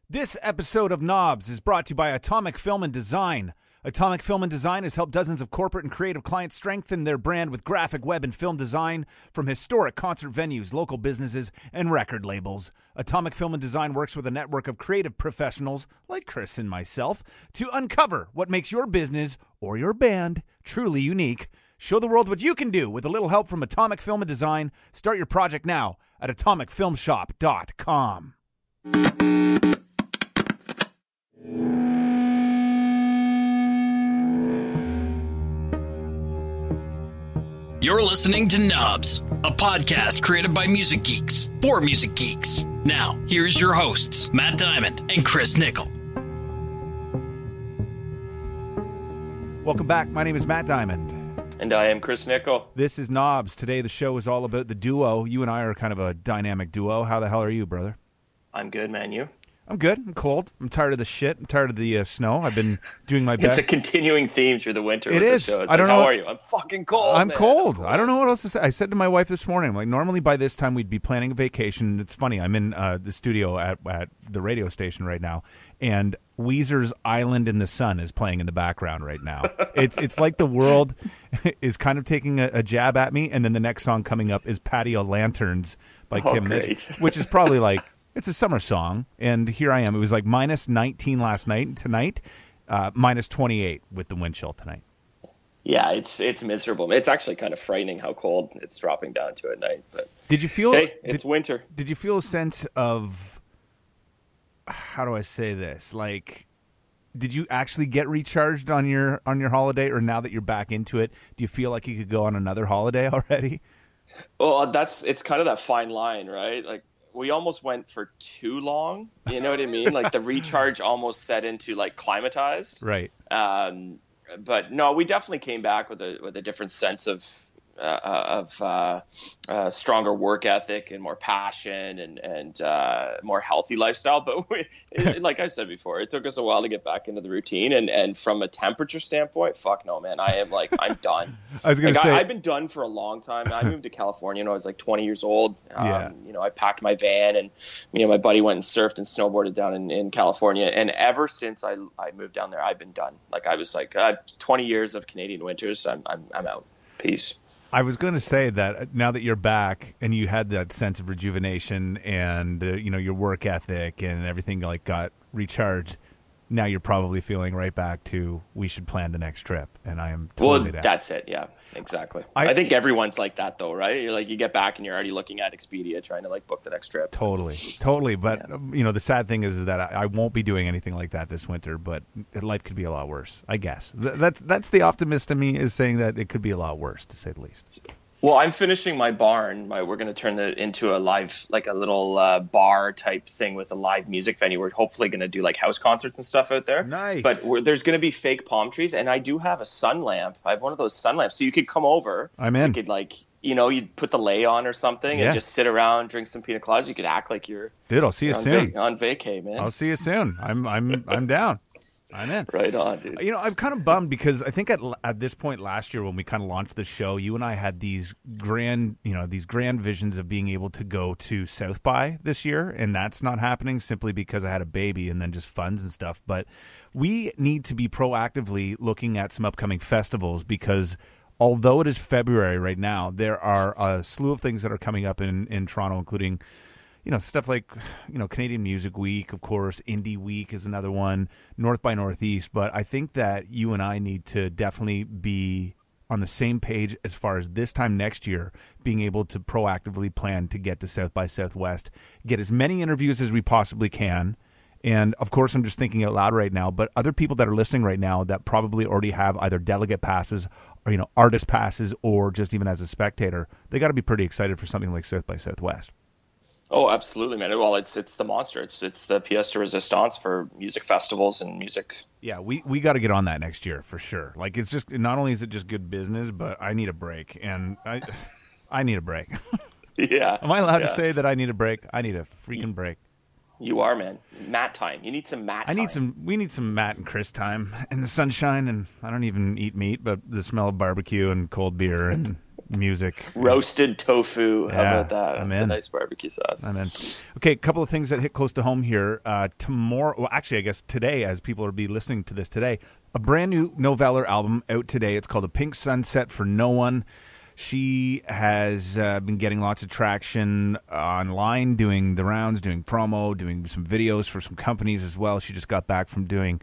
This episode of Knobs is brought to you by Atomic Film and Design. Atomic Film and Design has helped dozens of corporate and creative clients strengthen their brand with graphic, web, and film design from historic concert venues, local businesses, and record labels. Atomic Film and Design works with a network of creative professionals, like Chris and myself, to uncover what makes your business or your band truly unique. Show the world what you can do with a little help from Atomic Film and Design. Start your project now at atomicfilmshop.com. You're listening to Knobs, a podcast created by music geeks for music geeks. Now, here's your hosts, Matt Diamond and Chris Nickel. Welcome back. My name is Matt Diamond. And I am Chris Nickel. This is Knobs. Today the show is all about the duo. You and I are kind of a dynamic duo. How the hell are you, brother? I'm good, man. You? I'm good. I'm cold. I'm tired of the shit. I'm tired of the snow. I've been doing my best. It's a continuing theme through the winter. It is. I don't know. How are you? I'm fucking cold. I'm man. cold. I don't know what else to say. I said to my wife this morning, I'm like, normally by this time we'd be planning a vacation. It's funny. I'm in the studio at the radio station right now, and Weezer's "Island in the Sun" is playing in the background right now. It's like the world is kind of taking a jab at me, and then the next song coming up is "Patio Lanterns" by Kim Mitch, which is probably like. It's a summer song, and here I am. It was like minus 19 last night, and tonight, minus 28 with the wind chill tonight. Yeah, it's miserable. It's actually kind of frightening how cold it's dropping down to at night. But did you feel? Hey, it's winter. Did you feel a sense of, how do I say this? Like, did you actually get recharged on your holiday, or now that you're back into it, do you feel like you could go on another holiday already? Well, it's kind of that fine line, right? Like, we almost went for too long. You know what I mean? Like the recharge almost set into like climatized. Right. But no, we definitely came back with a different sense of stronger work ethic and more passion and more healthy lifestyle. But like I said before, it took us a while to get back into the routine. And from a temperature standpoint, fuck no, man. I'm done. I was going to say, I've been done for a long time. I moved to California when I was like 20 years old. Yeah. I packed my van and my buddy went and surfed and snowboarded down in California. And ever since I moved down there, I've been done. Like I was like 20 years of Canadian winters. I'm out. Peace. I was going to say that now that you're back and you had that sense of rejuvenation and your work ethic and everything like got recharged, now you're probably feeling right back to we should plan the next trip, and I am totally down. That's it. Yeah, exactly. I think everyone's like that though, right? You're like you get back and you're already looking at Expedia trying to like book the next trip. Totally. But the sad thing is that I won't be doing anything like that this winter. But life could be a lot worse, I guess. That's the optimist in me, is saying that it could be a lot worse, to say the least. Well, I'm finishing my barn. We're going to turn it into a live, like a little bar type thing with a live music venue. We're hopefully going to do like house concerts and stuff out there. Nice. But there's going to be fake palm trees, and I do have a sun lamp. I have one of those sun lamps, so you could come over. I'm in. You could you'd put the lay on or something and just sit around, drink some pina coladas. You could act like you're. Dude, I'll see you soon. On vacay, man. I'll see you soon. I'm down. I'm in. Right on, dude. I'm kind of bummed because I think at this point last year when we kind of launched the show, you and I had these grand visions of being able to go to South by this year, and that's not happening simply because I had a baby and then just funds and stuff. But we need to be proactively looking at some upcoming festivals because although it is February right now, there are a slew of things that are coming up in Toronto, including stuff like, Canadian Music Week, of course, Indie Week is another one, North by Northeast. But I think that you and I need to definitely be on the same page as far as this time next year, being able to proactively plan to get to South by Southwest, get as many interviews as we possibly can. And, of course, I'm just thinking out loud right now, but other people that are listening right now that probably already have either delegate passes or, artist passes or just even as a spectator, they got to be pretty excited for something like South by Southwest. Oh, absolutely, man. Well, it's the monster. It's the pièce de résistance for music festivals and music. Yeah, we got to get on that next year for sure. Like, it's just not only is it just good business, but I need a break, and I need a break. Yeah. Am I allowed to say that I need a break? I need a freaking break. You are, man. Matt time. You need some Matt time. We need some Matt and Chris time in the sunshine, and I don't even eat meat, but the smell of barbecue and cold beer and music. Roasted tofu. How Yeah, about that? I'm in. The nice barbecue sauce. I'm in. Okay, a couple of things that hit close to home here. Tomorrow, well, actually, I guess today, as people will be listening to this today, a brand new No Valor album out today. It's called A Pink Sunset for No One. She has been getting lots of traction online, doing the rounds, doing promo, doing some videos for some companies as well. She just got back from doing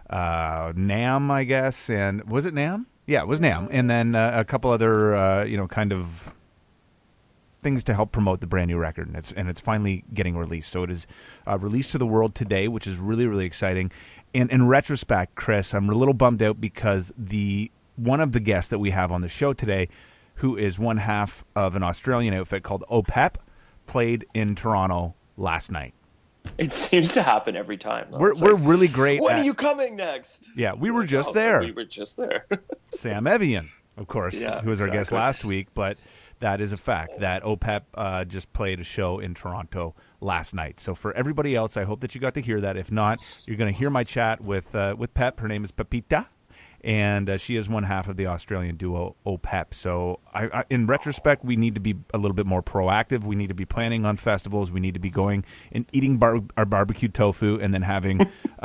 NAMM, I guess, and was it NAMM? Yeah, it was NAMM, and then a couple other, kind of things to help promote the brand new record, and it's finally getting released. So it is released to the world today, which is really, really exciting. And in retrospect, Chris, I'm a little bummed out because one of the guests that we have on the show today, who is one half of an Australian outfit called OPEP, played in Toronto last night. It seems to happen every time. We're really great. When are you coming next? Yeah, we were just there. We were just there. Sam Evian, of course, who was our guest last week, but that is a fact that OPEP just played a show in Toronto last night. So for everybody else, I hope that you got to hear that. If not, you're going to hear my chat with Pep. Her name is Pepita. And she is one half of the Australian duo OPEP. So in retrospect, we need to be a little bit more proactive. We need to be planning on festivals. We need to be going and eating our barbecue tofu and then having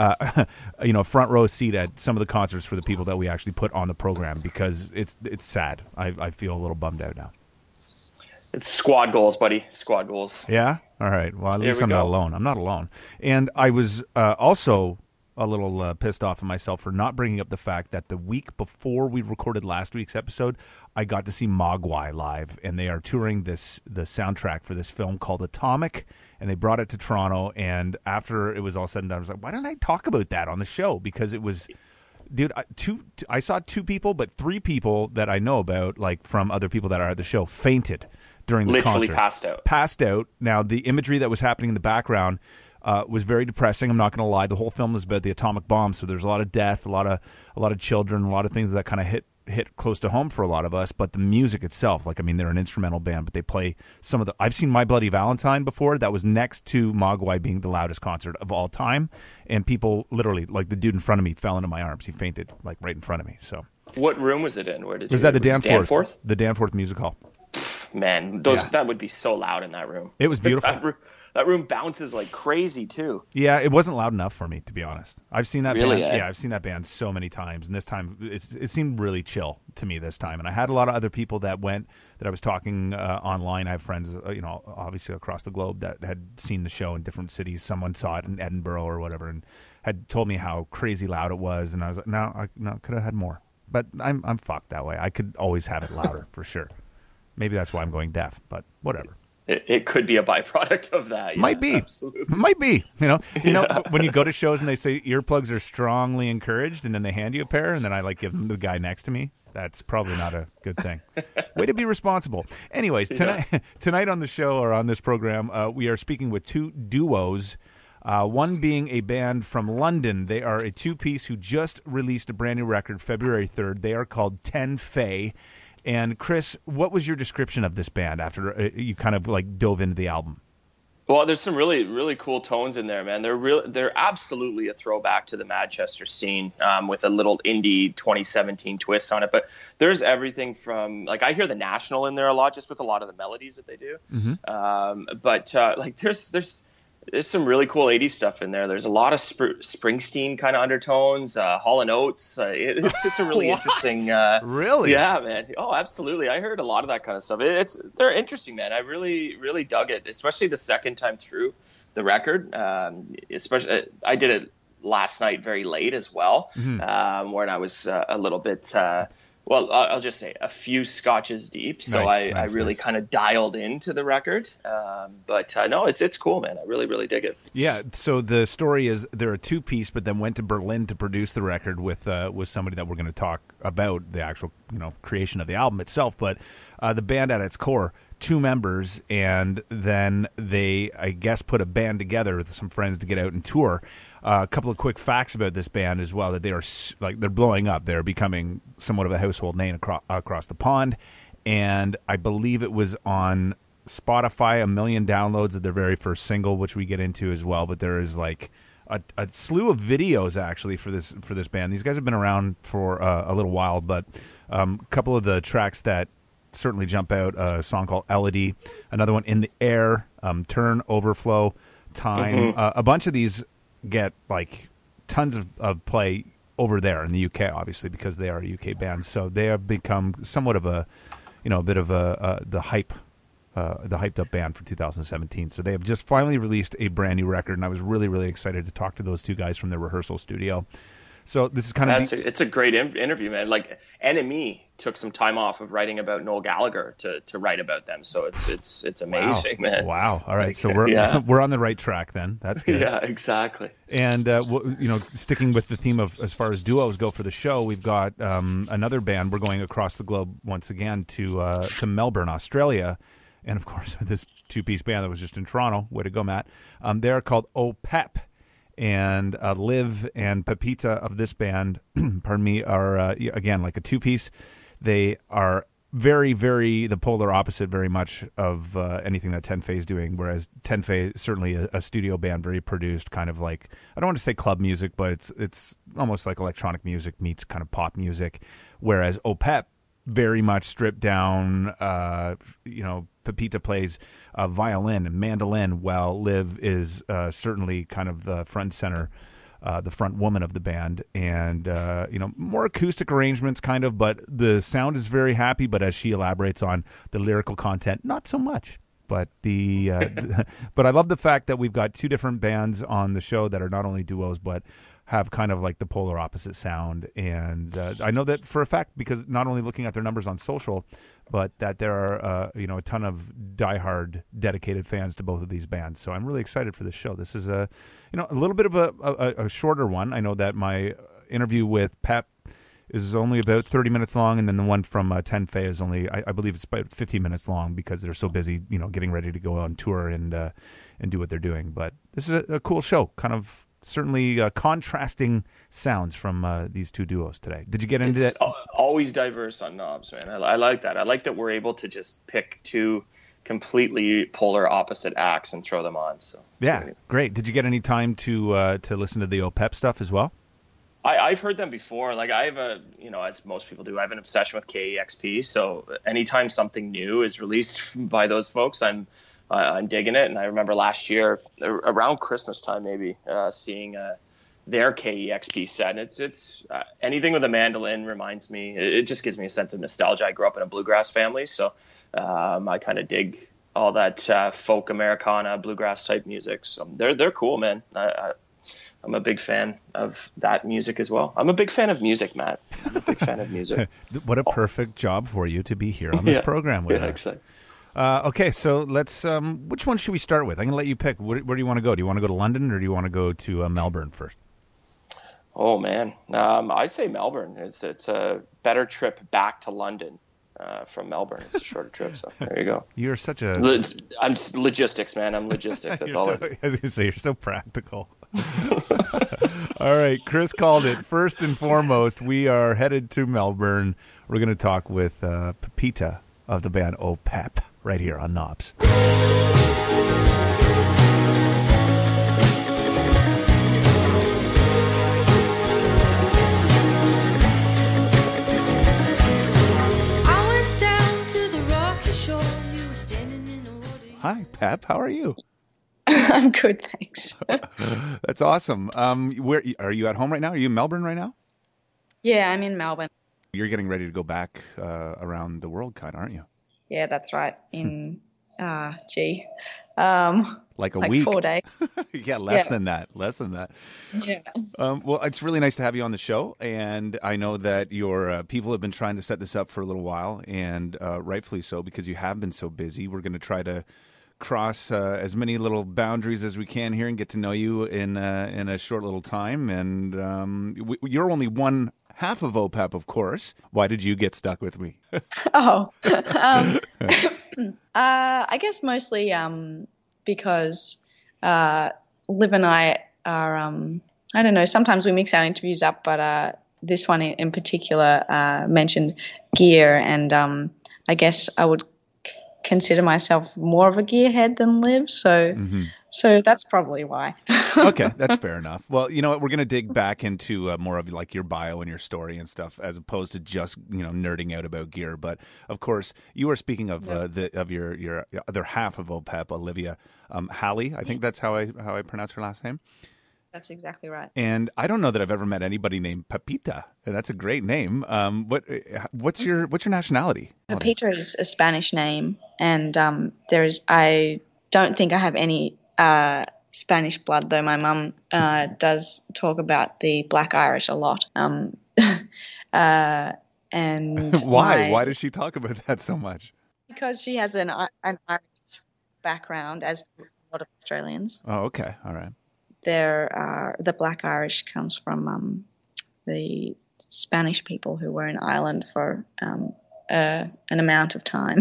a front row seat at some of the concerts for the people that we actually put on the program, because it's sad. I feel a little bummed out now. It's squad goals, buddy. Squad goals. Yeah? All right. Well, at least I'm not alone. I'm not alone. And I was also a little pissed off at myself for not bringing up the fact that the week before we recorded last week's episode, I got to see Mogwai live, and they are touring the soundtrack for this film called Atomic, and they brought it to Toronto. And after it was all said and done, I was like, why don't I talk about that on the show? Because it was, dude, I saw 2 people, but 3 people that I know about, like from other people that are at the show, fainted during the concert. Literally passed out. Now, the imagery that was happening in the background was very depressing. I'm not going to lie. The whole film is about the atomic bomb, so there's a lot of death, a lot of children, a lot of things that kind of hit close to home for a lot of us. But the music itself, they're an instrumental band, but they play some of the. I've seen My Bloody Valentine before. That was next to Mogwai being the loudest concert of all time, and people literally, like the dude in front of me, fell into my arms. He fainted right in front of me. So, what room was it in? Where did it was at the Danforth, the Danforth Music Hall. Man, that would be so loud in that room. It was beautiful. That room bounces like crazy too. Yeah, it wasn't loud enough for me, to be honest. I've seen that really, band. Yeah, I've seen that band so many times, and this time it seemed really chill to me this time. And I had a lot of other people that I was talking online. I have friends, obviously across the globe that had seen the show in different cities. Someone saw it in Edinburgh or whatever, and had told me how crazy loud it was. And I was like, no, could have had more. But I'm fucked that way. I could always have it louder for sure. Maybe that's why I'm going deaf, but whatever. It could be a byproduct of that. Yeah, might be. Absolutely. Might be. When you go to shows and they say earplugs are strongly encouraged, and then they hand you a pair, and then I give them to the guy next to me. That's probably not a good thing. Way to be responsible. Anyways, tonight on the show, or on this program, we are speaking with 2 duos. One being a band from London. They are a 2-piece who just released a brand new record February 3rd. They are called Ten Fae. And Chris, what was your description of this band after you kind of dove into the album? Well, there's some really, really cool tones in there, man. They're absolutely a throwback to the Manchester scene, with a little indie 2017 twist on it. But there's everything from, I hear the National in there a lot, just with a lot of the melodies that they do. Mm-hmm. There's some really cool 80s stuff in there. There's a lot of Springsteen kind of undertones, Hall & Oates. It's a really interesting. Really? Yeah, man. Oh, absolutely. I heard a lot of that kind of stuff. They're interesting, man. I really, really dug it, especially the second time through the record. Especially, I did it last night very late as well, mm-hmm. When I was a little bit. Well, I'll just say a few scotches deep, so I really kind of dialed into the record. But no, it's cool, man. I really, really dig it. Yeah. So the story is they're a 2-piece, but then went to Berlin to produce the record with somebody that we're going to talk about the actual creation of the album itself. But the band at its core, 2 members, and then they, I guess, put a band together with some friends to get out and tour. A couple of quick facts about this band as well, that they are they're blowing up. They're becoming somewhat of a household name across the pond. And I believe it was on Spotify, 1 million downloads of their very first single, which we get into as well. But there is a slew of videos actually for this band. These guys have been around for a little while, but a couple of the tracks that certainly jump out. A song called Elodie, another one, In the Air, Turn, Overflow, Time. A bunch of these get like tons of play over there in the UK, obviously, because they are a UK band. So they have become somewhat of a bit of the hyped up band for 2017. So they have just finally released a brand new record, and I was really, really excited to talk to those two guys from their rehearsal studio. So this is kind of it's a great interview, man. Like NME took some time off of writing about Noel Gallagher to write about them. So it's amazing, man. Wow. All right. So we're on the right track then. That's good. Yeah, exactly. And sticking with the theme of as far as duos go for the show, we've got another band. We're going across the globe once again to Melbourne, Australia. And of course, this two-piece band that was just in Toronto. Way to go, Matt. They're called OPEP. And Liv and Pepita of this band, pardon me, are, again, like a two-piece. They are very, very the polar opposite very much of anything that Tenfei is doing, whereas Tenfei is certainly a studio band, very produced, kind of like, I don't want to say club music, but it's almost like electronic music meets kind of pop music, whereas OPEP, very much stripped down, Pepita plays violin and mandolin, while Liv is certainly kind of the front center, the front woman of the band, and more acoustic arrangements, kind of. But the sound is very happy. But as she elaborates on the lyrical content, not so much. But but I love the fact that we've got two different bands on the show that are not only duos but have kind of like the polar opposite sound. And I know that for a fact, because not only looking at their numbers on social, but that there are a ton of diehard dedicated fans to both of these bands. So I'm really excited for this show. This is a little bit of a shorter one. I know that my interview with Pep is only about 30 minutes long, and then the one from Tenfei is only, I believe it's about 15 minutes long, because they're so busy, getting ready to go on tour and do what they're doing. But this is a cool show, kind of certainly contrasting sounds from these two duos today. Did you get into that? Always diverse on Knobs, man. I like that. I like that we're able to just pick two completely polar opposite acts and throw them on. So yeah, great. Did you get any time to listen to the OPEP stuff as well? I've heard them before. Like I have as most people do, I have an obsession with KEXP. So anytime something new is released by those folks, I'm digging it. And I remember last year around Christmas time, maybe seeing their KEXP set. And it's anything with a mandolin reminds me. It just gives me a sense of nostalgia. I grew up in a bluegrass family, so I kind of dig all that folk Americana bluegrass type music. So they're cool, man. I'm a big fan of that music as well. I'm a big fan of music, Matt. I'm a big fan of music. What a perfect job for you to be here on this program with us. Exactly. Okay, so let's. Which one should we start with? I'm going to let you pick. Where do you want to go? Do you want to go to London, or do you want to go to Melbourne first? Oh, man. I say Melbourne. It's a better trip back to London from Melbourne. It's a shorter trip, so there you go. You're such a... I'm logistics, man. I'm logistics. That's all. I was going to say, you're so practical. All right, Chris called it. First and foremost, we are headed to Melbourne. We're going to talk with Pepita of the band OPEP right here on Knobs. Hi, Pep. How are you? I'm good, thanks. That's awesome. Where are you at home right now? Are you in Melbourne right now? Yeah, I'm in Melbourne. You're getting ready to go back around the world, kind of, aren't you? Yeah, that's right. In like a like week, 4 days. Yeah, less than that. Yeah. Well, it's really nice to have you on the show, and I know that your people have been trying to set this up for a little while, and rightfully so, because you have been so busy. We're going to try to cross as many little boundaries as we can here and get to know you in a short little time. And you're only one half of OPEP, of course. Why did you get stuck with me? I guess mostly because Liv and I are, I don't know, sometimes we mix our interviews up, but this one in particular mentioned gear, and I guess I would consider myself more of a gearhead than Liv, so So that's probably why. Okay, that's fair enough. Well, you know what? We're going to dig back into more of like your bio and your story and stuff, as opposed to just nerding out about gear. But of course, you were speaking of your other half of OPEP, Olivia Halley. I think that's how I pronounce her last name. That's exactly right. And I don't know that I've ever met anybody named Pepita. And that's a great name. What's your nationality? Pepita is a Spanish name, and I don't think I have any Spanish blood, though my mum does talk about the Black Irish a lot. And why does she talk about that so much? Because she has an Irish background, as a lot of Australians. Oh, okay, all right. The Black Irish comes from the Spanish people who were in Ireland for an amount of time,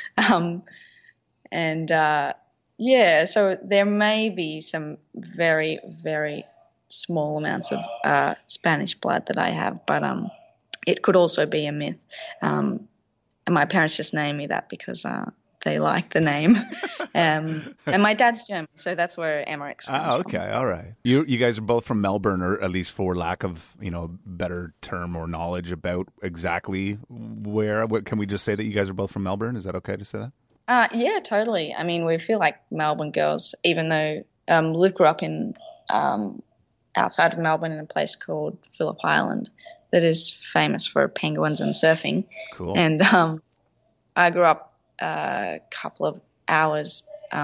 so there may be some very, very small amounts of Spanish blood that I have, but it could also be a myth. And my parents just named me that because they like the name. And my dad's German, so that's where Emmerich's comes okay, from. all right. You guys are both from Melbourne, or at least for lack of better term or knowledge about exactly where. What, can we just say that you guys are both from Melbourne? Is that okay to say that? Yeah, totally. I mean, we feel like Melbourne girls, even though Liv grew up in outside of Melbourne in a place called Phillip Island that is famous for penguins and surfing. Cool. And I grew up a couple of hours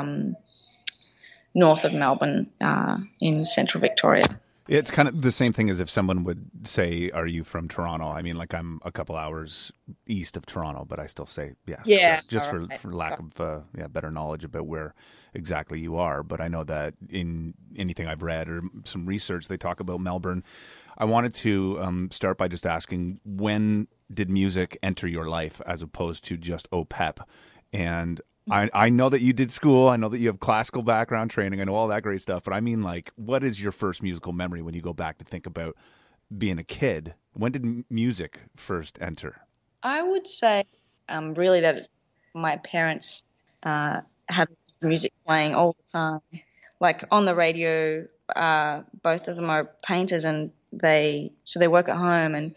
north of Melbourne in central Victoria. It's kind of the same thing as if someone would say, "Are you from Toronto?" I mean, like, I'm a couple hours east of Toronto, but I still say, yeah, just for lack of better knowledge about where exactly you are. But I know that in anything I've read or some research, they talk about Melbourne. I wanted to start by just asking, when did music enter your life as opposed to just OPEP? And I know that you did school. I know that you have classical background training. I know all that great stuff. But I mean, like, what is your first musical memory when you go back to think about being a kid? When did music first enter? I would say really that my parents had music playing all the time. Like on the radio, both of them are painters, and they work at home, and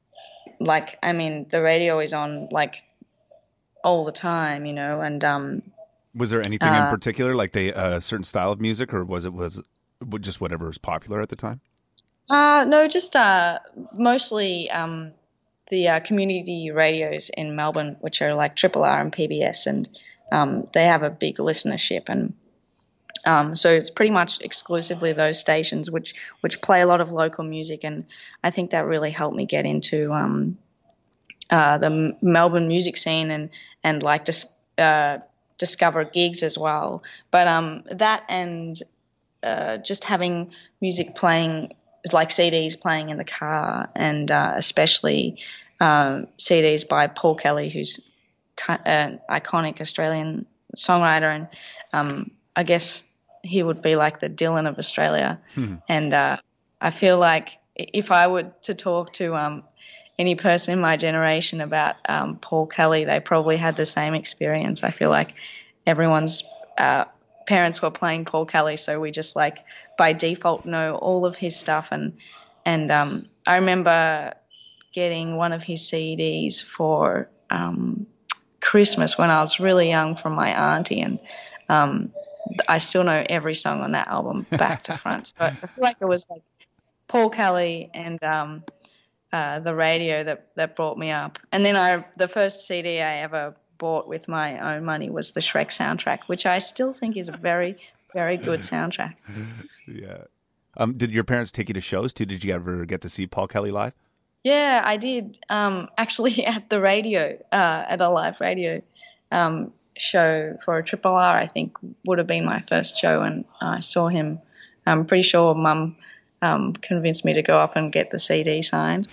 the radio is on like all the time, and was there anything in particular, like a certain style of music, or was it just whatever was popular at the time? No, just mostly the community radios in Melbourne, which are like Triple R and PBS, and they have a big listenership, and so it's pretty much exclusively those stations which play a lot of local music, and I think that really helped me get into the Melbourne music scene and like discover gigs as well. But that and just having music playing, like CDs playing in the car, and especially CDs by Paul Kelly, who's an iconic Australian songwriter, and I guess he would be like the Dylan of Australia. And I feel like if I were to talk to any person in my generation about Paul Kelly, they probably had the same experience. I feel like everyone's parents were playing Paul Kelly, so we just like by default know all of his stuff. And I remember getting one of his CDs for Christmas when I was really young from my auntie, and I still know every song on that album back to front. So I feel like it was like Paul Kelly and the radio that brought me up. And then the first CD I ever bought with my own money was the Shrek soundtrack, which I still think is a very, very good soundtrack. Yeah. Did your parents take you to shows too? Did you ever get to see Paul Kelly live? Yeah, I did. Actually, at the radio, at a live radio show for Triple R, I think would have been my first show, and I saw him. I'm pretty sure Mum convinced me to go up and get the CD signed.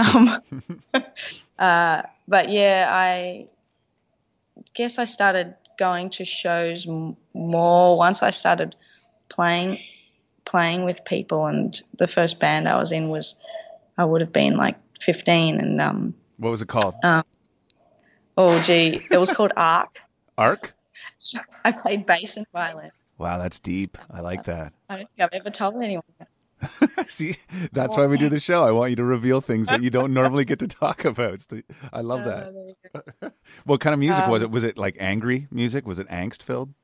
But yeah, I guess I started going to shows more once I started playing with people, and the first band I was in I would have been like 15, and what was it called? It was called Arc. Arc? I played bass and violin. Wow, that's deep. I like that. I don't think I've ever told anyone that. See, that's why we do the show. I want you to reveal things that you don't normally get to talk about. I love that. There you go. What kind of music was it? Was it like angry music? Was it angst filled?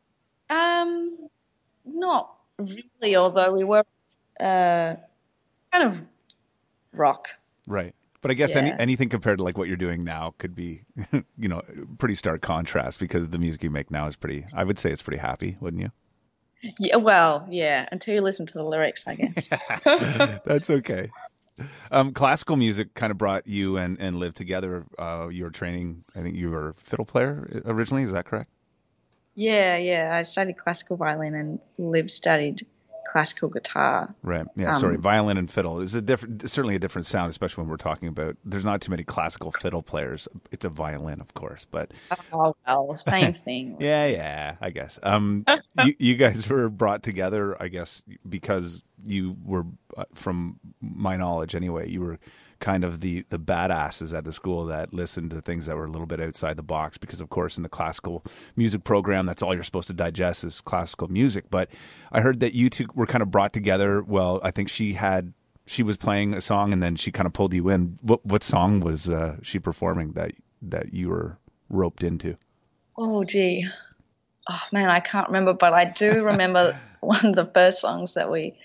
Not really, although we were kind of rock. Right. But I guess Yeah. anything compared to like what you're doing now could be, pretty stark contrast, because the music you make now is I would say it's pretty happy, wouldn't you? Yeah, well, yeah, until you listen to the lyrics, I guess. That's okay. Classical music kind of brought you and Liv together. You were training, I think you were a fiddle player originally, is that correct? Yeah. I studied classical violin and Liv studied classical guitar. Right. Yeah. Sorry. Violin and fiddle is certainly a different sound, especially when we're talking about. There's not too many classical fiddle players. It's a violin, of course, but. Oh well, same thing. Yeah. I guess. You guys were brought together, I guess, because you were, from my knowledge anyway, you were kind of the badasses at the school that listened to things that were a little bit outside the box, because of course in the classical music program, that's all you're supposed to digest is classical music. But I heard that you two were kind of brought together. Well, I think she was playing a song and then she kind of pulled you in. What song was she performing that you were roped into? Oh gee, oh man, I can't remember, but I do remember one of the first songs that we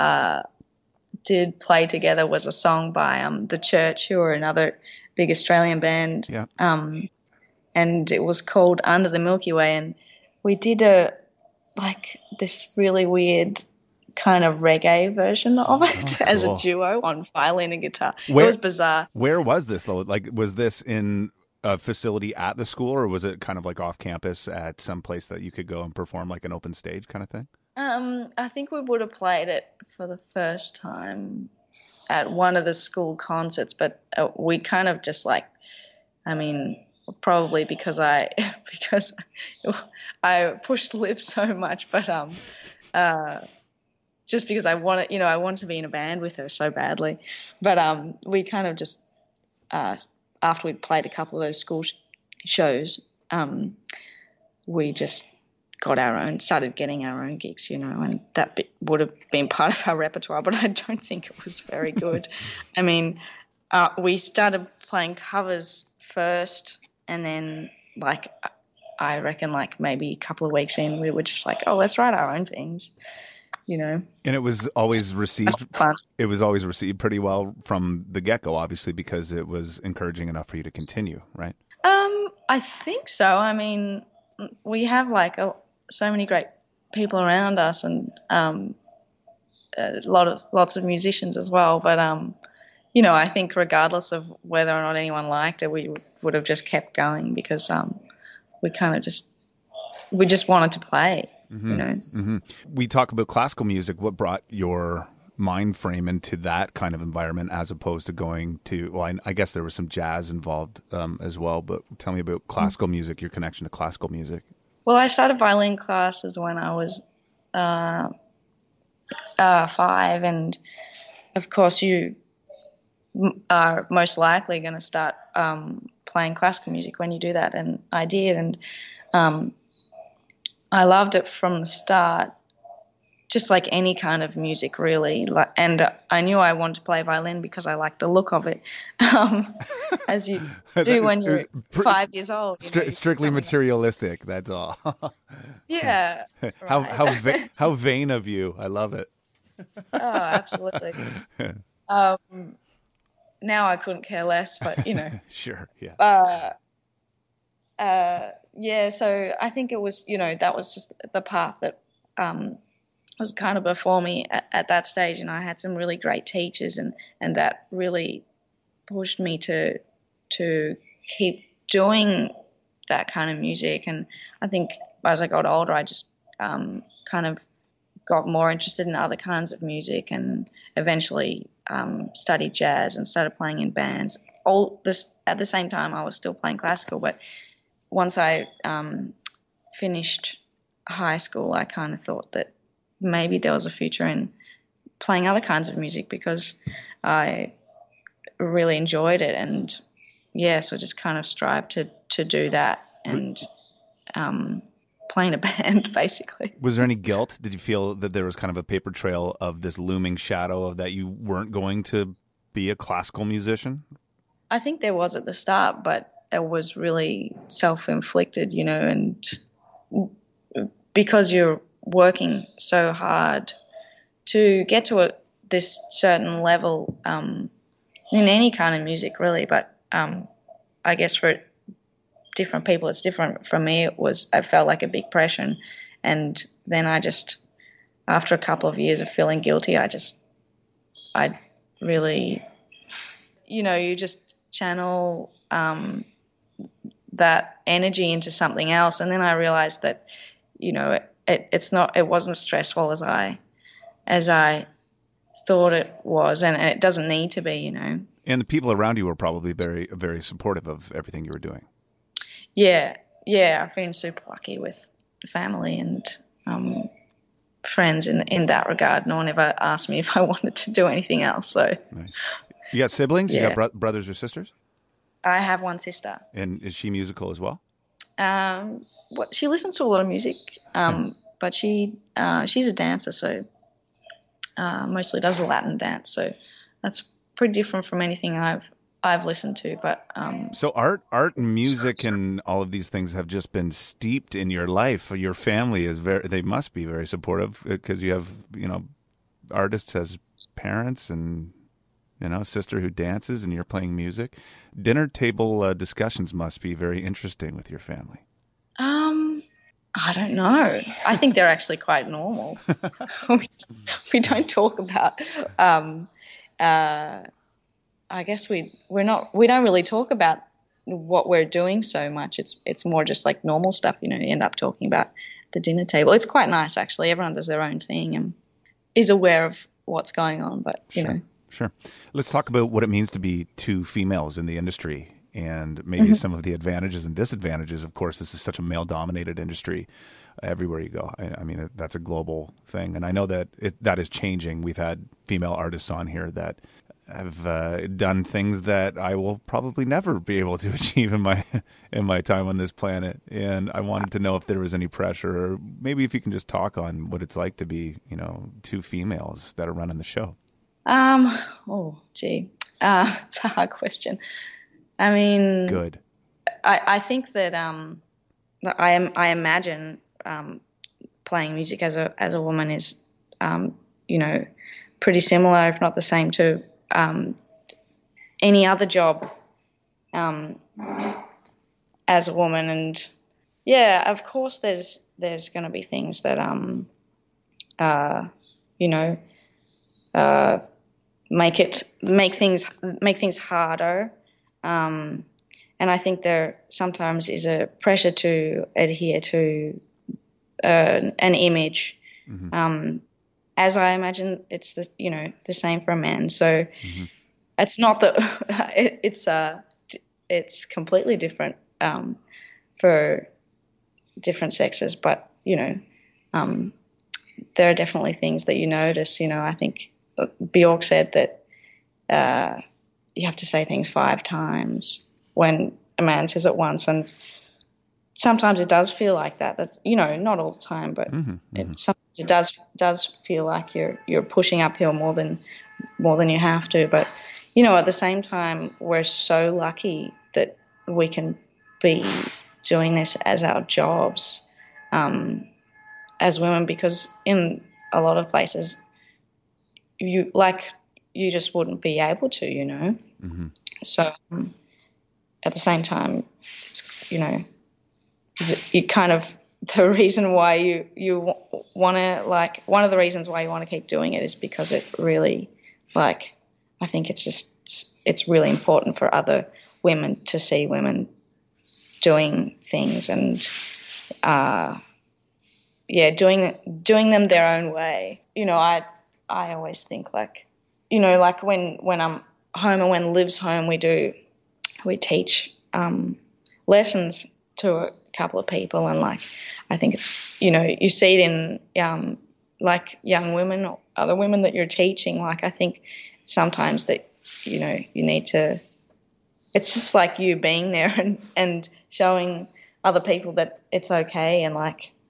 did play together was a song by The Church, who are another big Australian band. Yeah. And it was called Under the Milky Way, and we did this really weird kind of reggae version of it as a duo on violin and guitar. It was bizarre. Where was this though? Like, was this in a facility at the school, or was it kind of like off campus at some place that you could go and perform, like an open stage kind of thing? I think we would have played it for the first time at one of the school concerts, but we kind of just probably because I pushed Liv so much, but just because I wanted to be in a band with her so badly, but we kind of just after we'd played a couple of those school shows, we just started getting our own gigs, and that would have been part of our repertoire, but I don't think it was very good. I mean, we started playing covers first, and then, I reckon, maybe a couple of weeks in, we were just like, oh, let's write our own things, And it was always received. It was always received pretty well from the get-go, obviously, because it was encouraging enough for you to continue, right? I think so. I mean, we have so many great people around us, and lots of musicians as well. But I think regardless of whether or not anyone liked it, we would have just kept going because we just wanted to play. Mm-hmm. Mm-hmm. We talk about classical music. What brought your mind frame into that kind of environment as opposed to going to? Well, I guess there was some jazz involved as well. But tell me about classical music. Your connection to classical music. Well, I started violin classes when I was 5, and of course you are most likely going to start playing classical music when you do that, and I did, and I loved it from the start, just like any kind of music really, and I knew I wanted to play violin because I liked the look of it, as you do when you're 5 years old. Strictly materialistic, that's all. Yeah. How vain of you. I love it. Oh, absolutely. Now I couldn't care less, but Sure, yeah. Yeah, so I think it was, that was just the path that was kind of before me at that stage, and I had some really great teachers, and that really pushed me to keep doing that kind of music. And I think as I got older, I just kind of got more interested in other kinds of music, and eventually studied jazz and started playing in bands. All this at the same time, I was still playing classical, but once I finished high school, I kind of thought that maybe there was a future in playing other kinds of music because I really enjoyed it, and so just kind of strived to do that. And playing a band, basically. Was there any guilt? Did you feel that there was kind of a paper trail of this looming shadow of that you weren't going to be a classical musician? I think there was at the start, but it was really self-inflicted, and because you're working so hard to get to this certain level in any kind of music, really. But I guess for different people, it's different. For me, I felt like a big pressure, and then after a couple of years of feeling guilty, I really, you just channel that energy into something else, and then I realized that it wasn't as stressful as I thought it was, and it doesn't need to be. And the people around you were probably very, very supportive of everything you were doing. Yeah, I've been super lucky with family and friends in that regard. No one ever asked me if I wanted to do anything else. So nice. You got siblings? Yeah. You got brothers or sisters? I have one sister. And is she musical as well? She listens to a lot of music, but she's a dancer, so mostly does a Latin dance. So that's pretty different from anything I've listened to. But so art and music and all of these things have just been steeped in your life. Your family they must be very supportive because you have artists as parents and a sister who dances, and you're playing music. Dinner table discussions must be very interesting with your family. I don't know. I think they're actually quite normal. We don't talk about. I guess we don't really talk about what we're doing so much. It's more just like normal stuff. You end up talking about the dinner table. It's quite nice, actually. Everyone does their own thing and is aware of what's going on. But Sure. Let's talk about what it means to be two females in the industry and maybe some of the advantages and disadvantages. Of course, this is such a male-dominated industry everywhere you go. I mean, that's a global thing. And I know that that is changing. We've had female artists on here that have done things that I will probably never be able to achieve in my time on this planet. And I wanted to know if there was any pressure, or maybe if you can just talk on what it's like to be, two females that are running the show. It's a hard question. I mean, good. I think that I imagine playing music as a woman is pretty similar, if not the same, to any other job as a woman. And yeah, of course, there's going to be things that make things harder. And I think there sometimes is a pressure to adhere to an image. Mm-hmm. As I imagine it's the same for a man. So it's not that it's completely different for different sexes, but there are definitely things that you notice. I think Bjork said that you have to say things 5 times when a man says it once, and sometimes it does feel like that. That's not all the time, but sometimes it does feel like you're pushing uphill more than you have to. But at the same time, we're so lucky that we can be doing this as our jobs as women, because in a lot of places you just wouldn't be able to, Mm-hmm. So at the same time, it's, you kind of, the reason why you want to, one of the reasons why you want to keep doing it is because it really, I think it's really important for other women to see women doing things and, doing them their own way. I always think when I'm home and when Liv's home, we teach lessons to a couple of people, and I think it's you see it in young women or other women that you're teaching. I think sometimes that you need to. It's just like you being there and showing other people that it's okay, and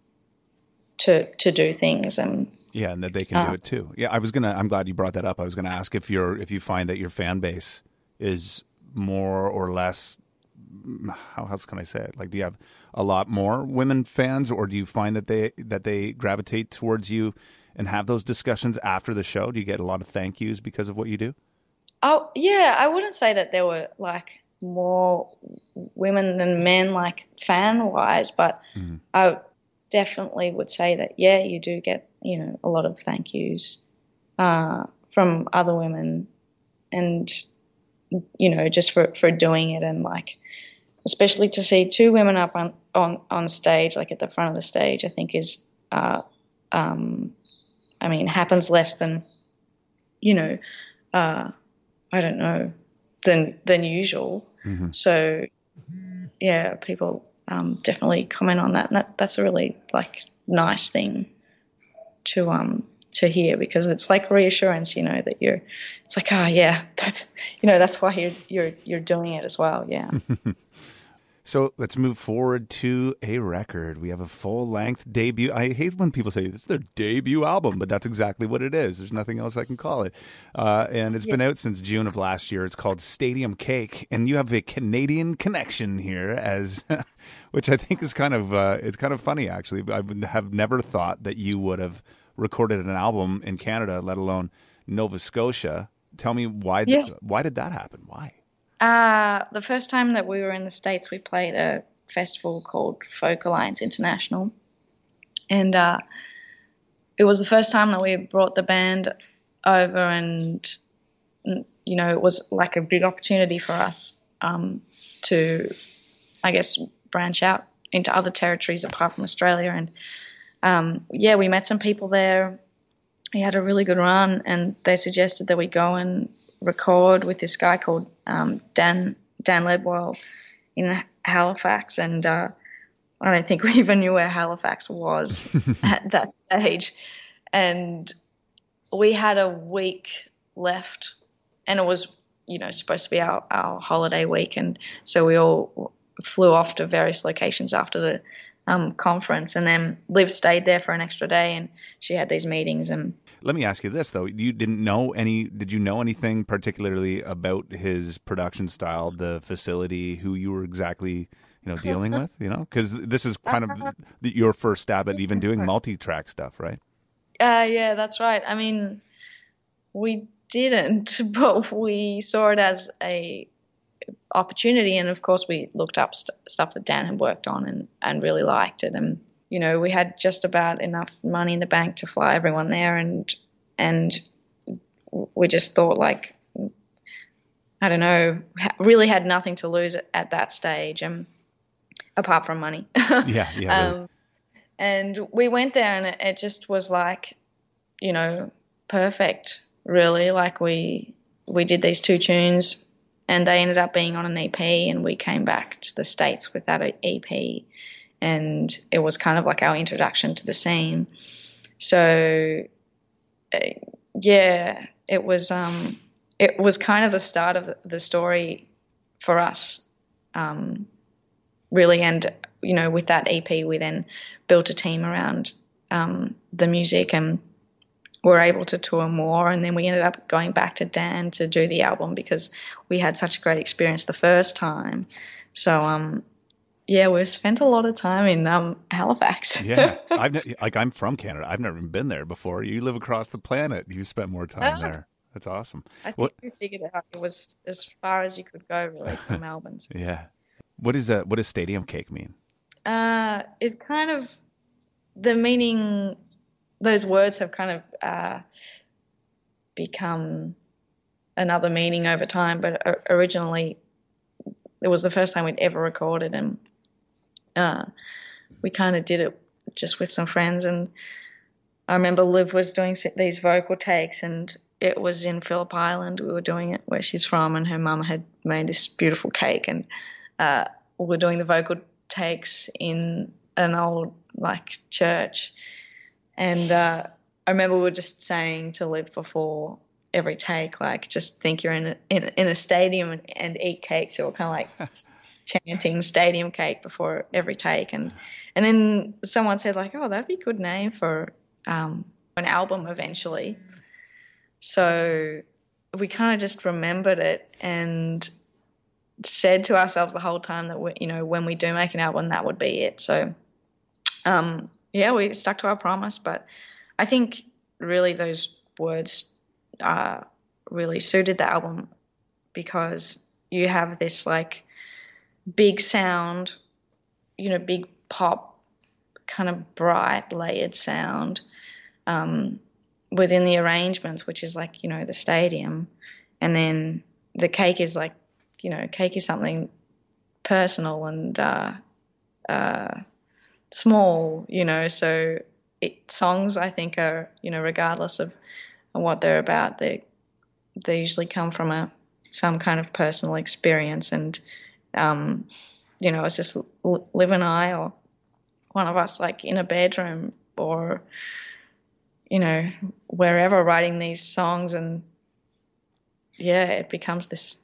to do things. And yeah, and that they can do it too. Yeah, I'm glad you brought that up. I was gonna ask if you find that your fan base is more or less, how else can I say it? Like, do you have a lot more women fans, or do you find that they gravitate towards you and have those discussions after the show? Do you get a lot of thank yous because of what you do? Oh, yeah, I wouldn't say that there were like more women than men, like fan-wise, but I definitely would say that, yeah, you do get, a lot of thank yous from other women, and, just for doing it, and like, especially to see two women up on stage, like at the front of the stage, I think is, happens less than, I don't know, than usual. So, yeah, people definitely comment on that, and that's a really like nice thing to hear, because it's like reassurance, that it's like, yeah, that's why you're doing it as well, yeah. So let's move forward to a record. We have a full-length debut. I hate when people say this is their debut album, but that's exactly what it is. There's nothing else I can call it. And it's been out since June of last year. It's called Stadium Cake, and you have a Canadian connection here, which I think is kind of funny, actually. I would have never thought that you would have recorded an album in Canada, let alone Nova Scotia. Tell me why did that happen? Why? The first time that we were in the States, we played a festival called Folk Alliance International. And it was the first time that we brought the band over, and, it was like a big opportunity for us to, I guess, branch out into other territories apart from Australia. And, we met some people there. We had a really good run, and they suggested that we go and record with this guy called Dan Ledwell in Halifax, and I don't think we even knew where Halifax was at that stage. And we had a week left, and it was supposed to be our holiday week, and so we all flew off to various locations after the conference, and then Liv stayed there for an extra day, and she had these meetings. And let me ask you this, though. Did you know anything particularly about his production style, the facility, who you were exactly, dealing with, because this is kind of your first stab at even doing multi-track stuff, right? Yeah, that's right. I mean, we didn't, but we saw it as a opportunity, and of course we looked up stuff that Dan had worked on and really liked it. And we had just about enough money in the bank to fly everyone there, and we just thought, like, I don't know, really had nothing to lose at that stage, apart from money. Yeah. Really. And we went there, and it just was like, perfect, really. Like, we did these two tunes, and they ended up being on an EP, and we came back to the States with that EP. And it was kind of like our introduction to the scene. So, it was kind of the start of the story for us, really. And, with that EP, we then built a team around the music, and were able to tour more. And then we ended up going back to Dan to do the album, because we had such a great experience the first time. So, we've spent a lot of time in Halifax. Yeah, I'm from Canada. I've never even been there before. You live across the planet. You spent more time there. That's awesome. I think we figured out it was as far as you could go, really, from Melbourne. Yeah. What does Stadium Cake mean? It's kind of the meaning. Those words have kind of become another meaning over time, but originally it was the first time we'd ever recorded, and we kind of did it just with some friends. And I remember Liv was doing these vocal takes, and it was in Phillip Island. We were doing it where she's from, and her mum had made this beautiful cake, and we were doing the vocal takes in an old church. And I remember we were just saying to Liv before every take, just think you're in a stadium and eat cake. So we're kind of chanting Stadium Cake before every take, and then someone said like, oh, that'd be a good name for an album eventually. So we kind of just remembered it and said to ourselves the whole time that when we do make an album, that would be it. So we stuck to our promise, but I think really those words really suited the album, because you have this like big sound, big pop, kind of bright layered sound within the arrangements, which is like, the stadium. And then the cake is like, cake is something personal and small, so songs I think are, regardless of what they're about, they usually come from some kind of personal experience. And, it's just Liv and I, or one of us, like in a bedroom or, wherever, writing these songs. And it becomes this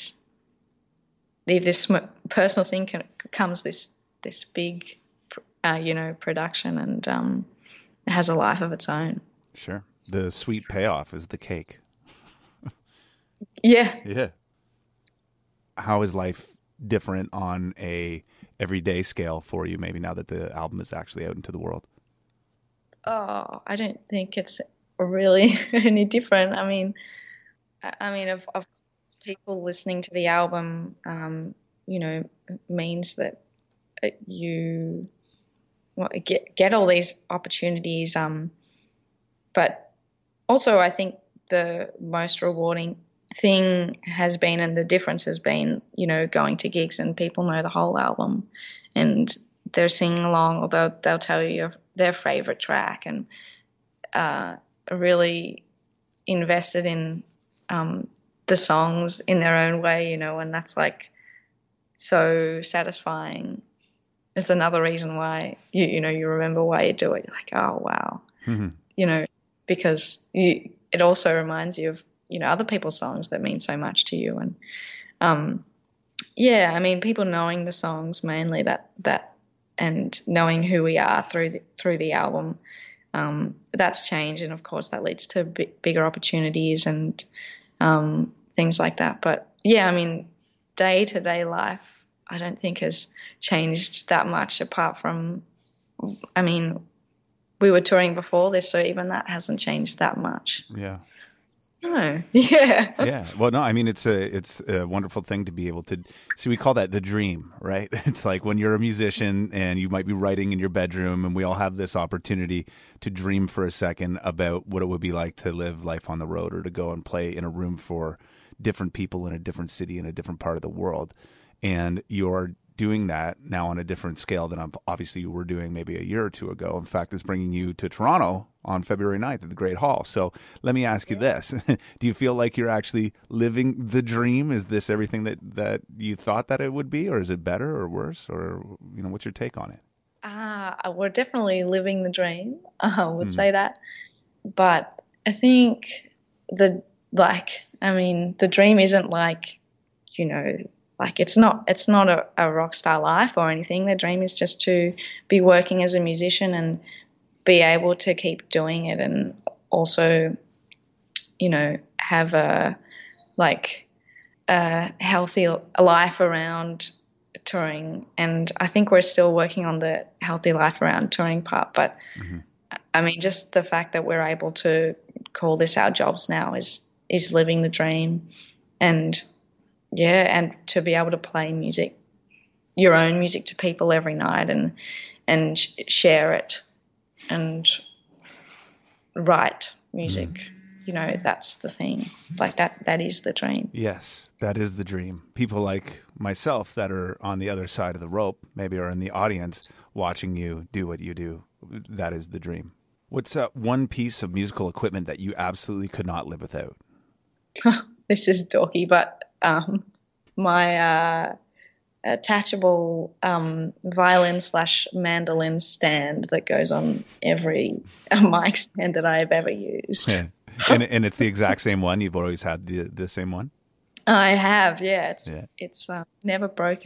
personal thing becomes this big, production, and it has a life of its own. Sure. The sweet payoff is the cake. Yeah. Yeah. How is life different on a everyday scale for you, maybe now that the album is actually out into the world? Oh, I don't think it's really any different. I mean, of course, people listening to the album, means that you get all these opportunities. But also, I think the most rewarding thing has been, and the difference has been, going to gigs and people know the whole album and they're singing along, or they'll tell you their favorite track, and really invested in the songs in their own way, and that's like so satisfying. It's another reason why you remember why you do it. You're like, oh wow, because it also reminds you of other people's songs that mean so much to you. And people knowing the songs mainly, that and knowing who we are through the album, that's changed, and of course that leads to bigger opportunities and things like that. But day-to-day life I don't think has changed that much, apart from, we were touring before this, so even that hasn't changed that much. Yeah. No. Yeah. Yeah. Well, no, it's a wonderful thing to be able to see. We call that the dream, right? It's like when you're a musician and you might be writing in your bedroom, and we all have this opportunity to dream for a second about what it would be like to live life on the road, or to go and play in a room for different people in a different city in a different part of the world. And you're doing that now on a different scale than obviously you were doing maybe a year or two ago. In fact, it's bringing you to Toronto on February 9th at the Great Hall. So let me ask you this. Do you feel like you're actually living the dream? Is this everything that you thought that it would be, or is it better or worse? Or, what's your take on it? We're definitely living the dream. I would say that. But I think the dream isn't like, like it's not a rock star life or anything. The dream is just to be working as a musician and be able to keep doing it, and also, have a healthy life around touring. And I think we're still working on the healthy life around touring part. But just the fact that we're able to call this our jobs now is living the dream. And and to be able to play music, your own music, to people every night, and share it and write music, that's the thing. Like that is the dream. Yes, that is the dream. People like myself that are on the other side of the rope, maybe are in the audience watching you do what you do. That is the dream. What's one piece of musical equipment that you absolutely could not live without? This is dorky, but my attachable violin/mandolin stand that goes on every mic stand that I've ever used. Yeah. And it's the exact same one? You've always had the same one? I have, yeah. It's never broken.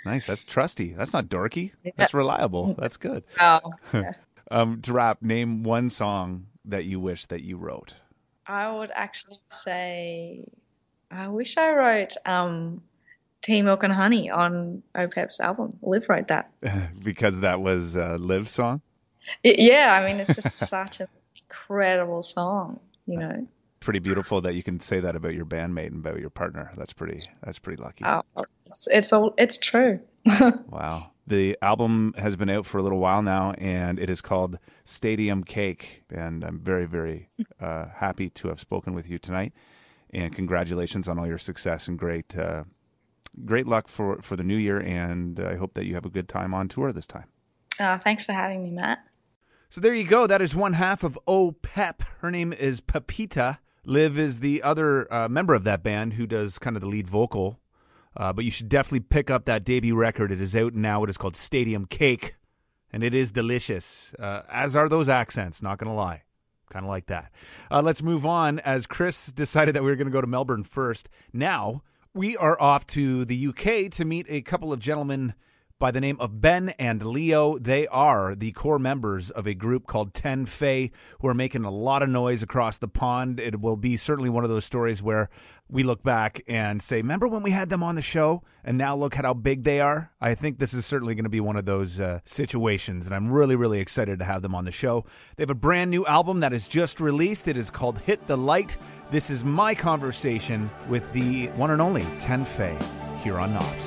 Nice. That's trusty. That's not dorky. That's reliable. That's good. Oh, yeah. To wrap, name one song that you wish that you wrote. I would actually say I wish I wrote Tea, Milk and Honey on OPEP's album. Liv wrote that. Because that was Liv's song? Yeah, I mean, it's just such an incredible song, you know. Pretty beautiful that you can say that about your bandmate and about your partner. That's pretty lucky. Oh, it's true. Wow. The album has been out for a little while now, and it is called Stadium Cake. And I'm very, very happy to have spoken with you tonight. And congratulations on all your success and great luck for the new year. And I hope that you have a good time on tour this time. Thanks for having me, Matt. So there you go. That is one half of OPEP. Her name is Pepita. Liv is the other member of that band who does kind of the lead vocal. But you should definitely pick up that debut record. It is out now. It is called Stadium Cake, and it is delicious, as are those accents, not going to lie. Kind of like that. Let's move on, as Chris decided that we were going to go to Melbourne first. Now, we are off to the UK to meet a couple of gentlemen by the name of Ben and Leo. They are the core members of a group called Ten Fae, who are making a lot of noise across the pond. It will be certainly one of those stories where we look back and say, remember when we had them on the show? And now look at how big they are. I think this is certainly going to be one of those situations, and I'm really, really excited to have them on the show. They have a brand new album that is just released. It is called Hit the Light. This is my conversation with the one and only Ten Fae here on Knobs.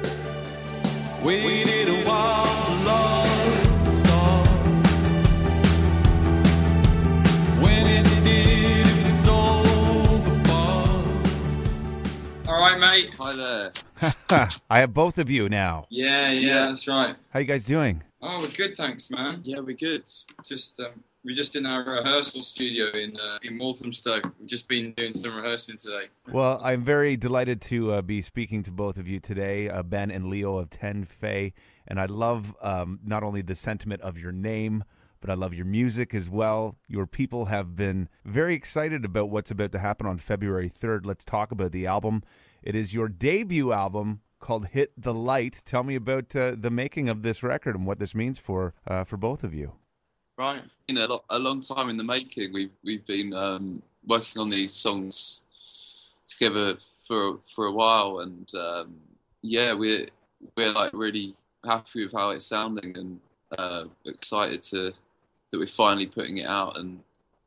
Waited a while for love to start. When it did, it was over far. All right, mate. Hi there. I have both of you now. Yeah, that's right. How you guys doing? Oh, we're good, thanks, man. Yeah, we're good. We're just in our rehearsal studio in Walthamstow. We've just been doing some rehearsing today. Well, I'm very delighted to be speaking to both of you today, Ben and Leo of Ten Fae. And I love not only the sentiment of your name, but I love your music as well. Your people have been very excited about what's about to happen on February 3rd. Let's talk about the album. It is your debut album called Hit the Light. Tell me about the making of this record and what this means for both of you. Right. A long time in the making. We've been working on these songs together for a while, and we're like really happy with how it's sounding, and excited that we're finally putting it out, and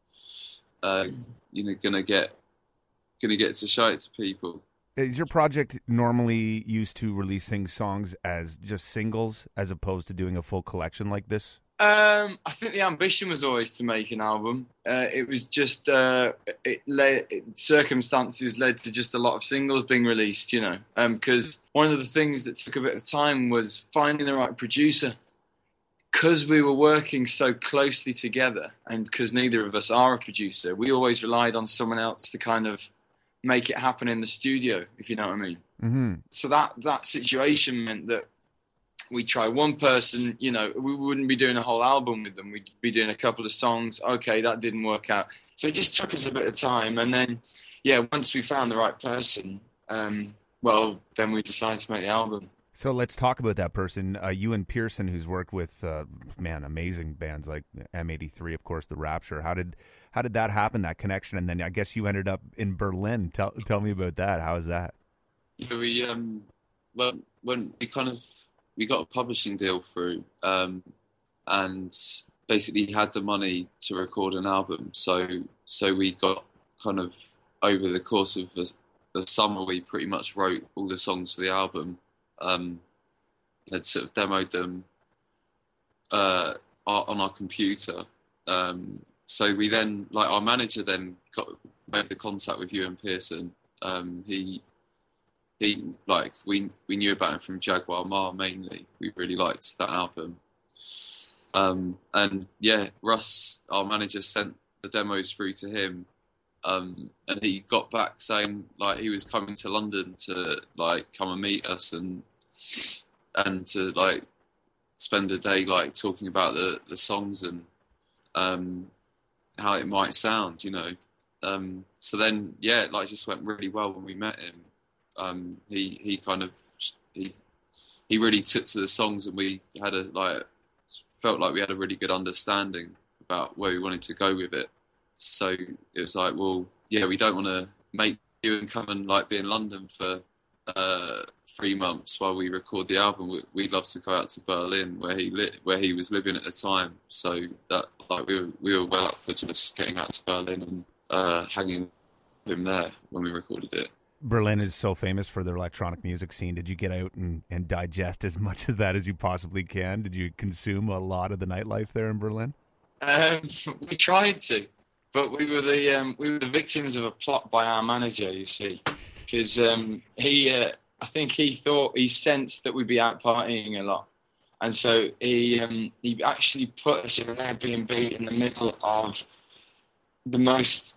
gonna get to show it to people. Is your project normally used to releasing songs as just singles as opposed to doing a full collection like this? I think the ambition was always to make an album. It was just circumstances led to just a lot of singles being released, you know. Because one of the things that took a bit of time was finding the right producer. Because we were working so closely together, and because neither of us are a producer, we always relied on someone else to kind of make it happen in the studio, if you know what I mean. Mm-hmm. So that situation meant that we try one person, you know, we wouldn't be doing a whole album with them. We'd be doing a couple of songs. Okay, that didn't work out. So it just took us a bit of time. And then, once we found the right person, then we decided to make the album. So let's talk about that person. Ewan Pearson, who's worked with, amazing bands like M83, of course, The Rapture. How did that happen, that connection? And then I guess you ended up in Berlin. Tell me about that. How is that? Yeah, when we got a publishing deal through, and basically had the money to record an album. So we got kind of over the course of the summer, we pretty much wrote all the songs for the album. Had sort of demoed them on our computer. So we then, our manager then made the contact with Ewan Pearson. We knew about him from Jaguar Ma mainly. We really liked that album. Russ, our manager, sent the demos through to him. And he got back saying he was coming to London to come and meet us and to spend a day talking about the songs and how it might sound, you know. So then, just went really well when we met him. He he really took to the songs, and we had felt like we had a really good understanding about where we wanted to go with it. So it was like, well, yeah, we don't want to make Ewan come and be in London for 3 months while we record the album. We'd love to go out to Berlin, where he was living at the time. So that we were well up for just getting out to Berlin and hanging with him there when we recorded it. Berlin is so famous for their electronic music scene. Did you get out and digest as much of that as you possibly can? Did you consume a lot of the nightlife there in Berlin? We tried to, but we were the victims of a plot by our manager, you see, because I think he sensed that we'd be out partying a lot, and so he actually put us in an Airbnb in the middle of the most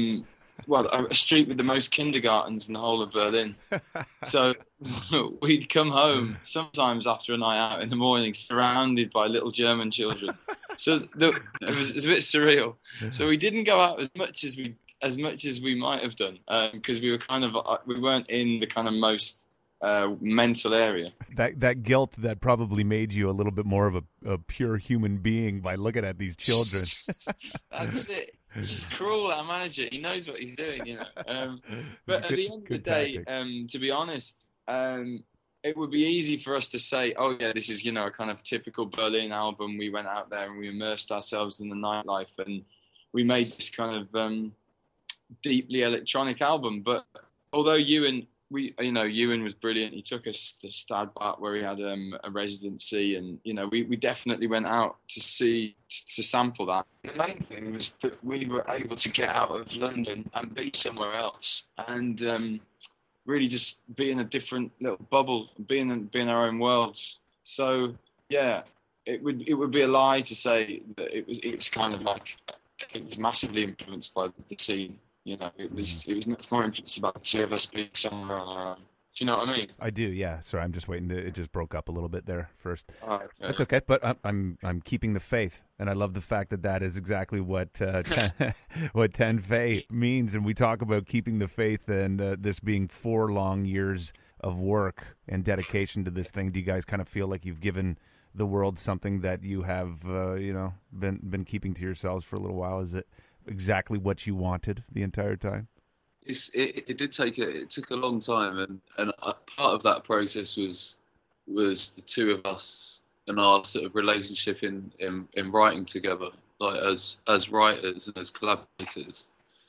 a street with the most kindergartens in the whole of Berlin. So we'd come home sometimes after a night out in the morning, surrounded by little German children. So it was a bit surreal. So we didn't go out as much as we might have done, because we weren't in the kind of most mental area. That guilt that probably made you a little bit more of a pure human being by looking at these children. That's it. He's cruel, our manager. He knows what he's doing, you know. But at the end of the day, to be honest, it would be easy for us to say, oh, yeah, this is, a kind of typical Berlin album. We went out there and we immersed ourselves in the nightlife and we made this kind of deeply electronic album. But although Ewan was brilliant. He took us to Stadbart where he had a residency, and we definitely went out to sample that. The main thing was that we were able to get out of London and be somewhere else, and really just be in a different little bubble, be in our own worlds. So yeah, it would be a lie to say that it was kind of like it was massively influenced by the scene. It was much more influenced by the two of us being somewhere on our own. Do you know what I mean? I do, yeah. Sorry, I'm just waiting. It just broke up a little bit there first. Oh, okay. That's okay, but I'm keeping the faith, and I love the fact that is exactly what what Ten Fey means. And we talk about keeping the faith, and this being 4 long years of work and dedication to this thing. Do you guys kind of feel like you've given the world something that you have, been keeping to yourselves for a little while? Is it exactly what you wanted the entire time? It took a long time, and part of that process was the two of us and our sort of relationship in writing together, like as writers and as collaborators.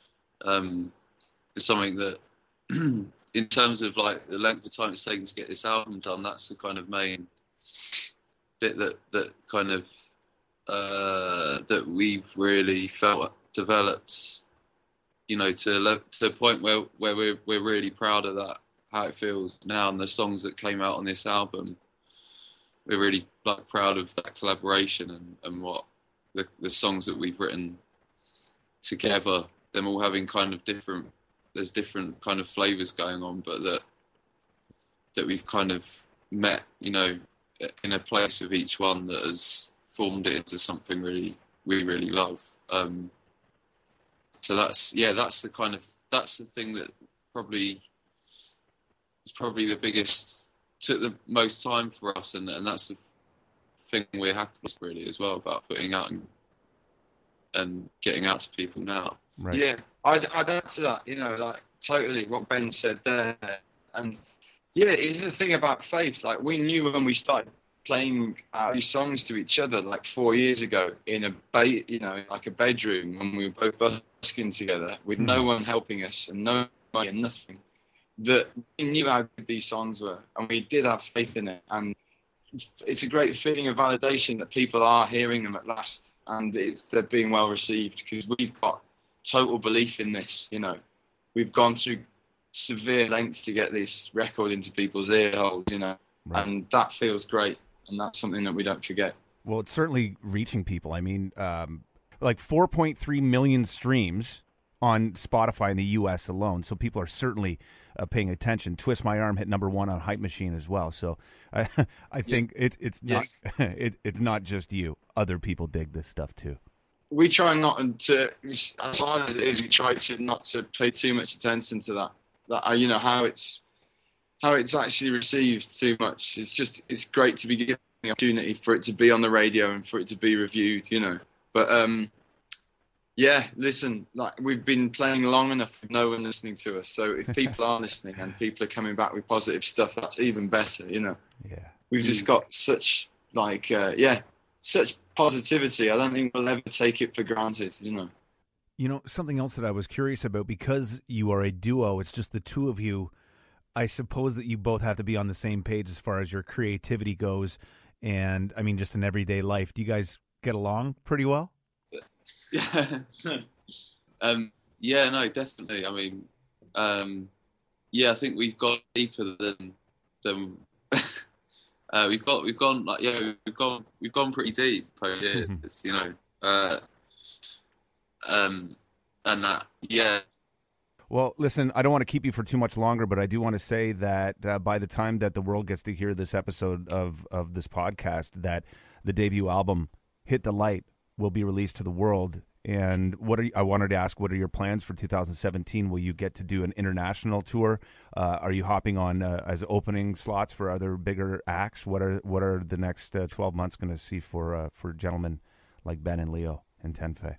It's something that in terms of like the length of time it's taken to get this album done, that's the kind of main bit that kind of that we've really felt developed, to a point where we're really proud of that, how it feels now, and the songs that came out on this album, we're really proud of that collaboration and what the songs that we've written together, them all having kind of different kind of flavors going on, but that we've kind of met, in a place with each one that has formed it into something we really love. So that's the thing that probably the biggest, took the most time for us, and that's the thing we're happy with really as well, about putting out and getting out to people now. Right. Yeah, I'd add to that, totally what Ben said there, and yeah, it's the thing about faith. Like, we knew when we started playing these songs to each other 4 years ago in a bedroom when we were both busking together with no one helping us and no money and nothing, that we knew how good these songs were, and we did have faith in it. And it's a great feeling of validation that people are hearing them at last, and they're being well received, because we've got total belief in this. We've gone through severe lengths to get this record into people's ear holes, Right. And that feels great. And that's something that we don't forget. Well, it's certainly reaching people. I mean, 4.3 million streams on Spotify in the U.S. alone. So people are certainly paying attention. Twist My Arm hit number 1 on Hype Machine as well. So I think it's not it's not just you. Other people dig this stuff too. We try not to, as hard as it is, we try to not to pay too much attention to that. How it's it's actually received too much. It's great to be given the opportunity for it to be on the radio and for it to be reviewed, you know. But yeah, listen, like we've been playing long enough with no one listening to us. So if people are listening and people are coming back with positive stuff, that's even better, you know. Yeah. We've just got such such positivity. I don't think we'll ever take it for granted, you know. You know, something else that I was curious about, because you are a duo, it's just the two of you, I suppose that you both have to be on the same page as far as your creativity goes. And, I mean, just in everyday life. Do you guys get along pretty well? Yeah, no, definitely. I mean, yeah, I think we've got deeper than we've gone pretty deep over years, you know. And that, yeah. Well, listen, I don't want to keep you for too much longer, but I do want to say that by the time that the world gets to hear this episode of this podcast, that the debut album, Hit the Light, will be released to the world. And I wanted to ask, what are your plans for 2017? Will you get to do an international tour? Are you hopping on as opening slots for other bigger acts? What are the next 12 months going to see for gentlemen like Ben and Leo and Ten Fey?